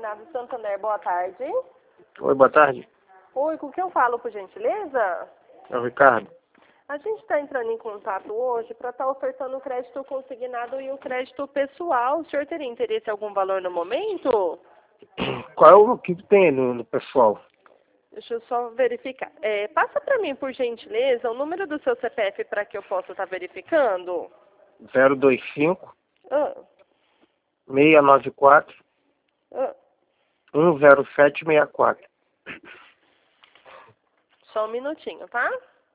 Consignado Santander, boa tarde. Oi, boa tarde. Oi, com quem eu falo, por gentileza? É o Ricardo. A gente está entrando em contato hoje para estar ofertando o crédito consignado e o crédito pessoal. O senhor teria interesse em algum valor no momento? Qual é o que tem no pessoal? Deixa eu só verificar. Passa para mim, por gentileza, o número do seu CPF para que eu possa estar verificando. 025 Ah, 694 ah. 10764. Só um minutinho, tá?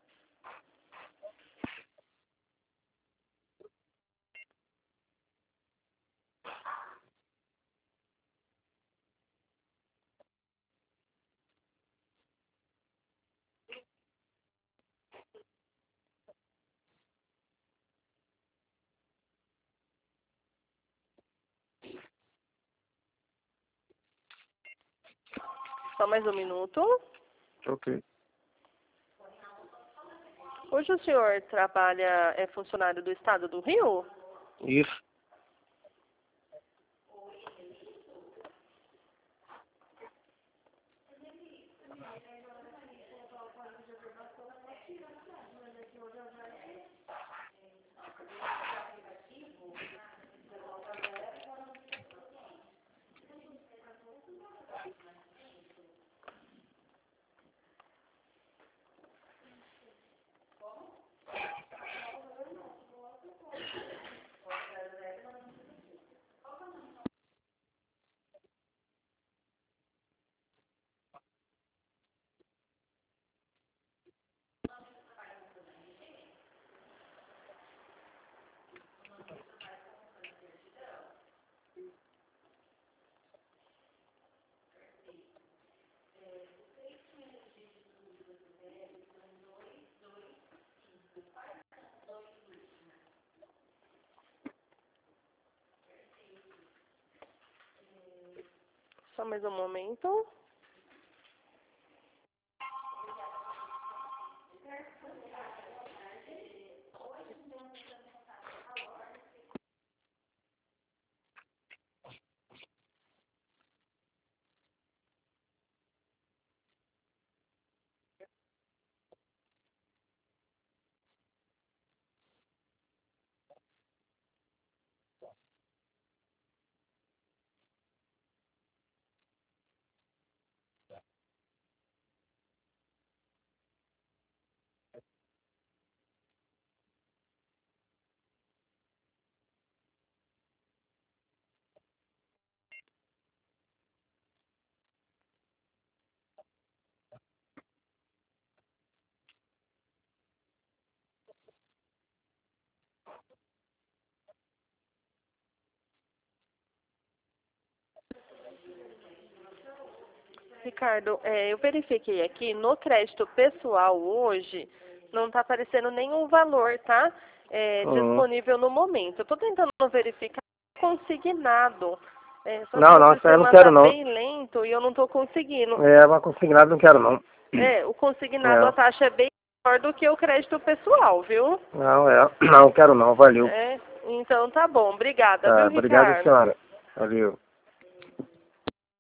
Só mais um minuto. Ok. Hoje o senhor trabalha, é funcionário do estado do Rio? Isso. Só mais um momento. Ricardo, eu verifiquei aqui, no crédito pessoal hoje, não está aparecendo nenhum valor, tá? Disponível no momento. Eu estou tentando verificar consignado. Só que Não, meu não, isso aí eu não sistema quero está não. bem lento e eu não estou conseguindo. Mas consignado não quero não. O consignado, a taxa é bem maior do que o crédito pessoal, viu? Não quero não, valeu. Então tá bom. Obrigada, Tá, viu, obrigado, Ricardo? senhora. Valeu.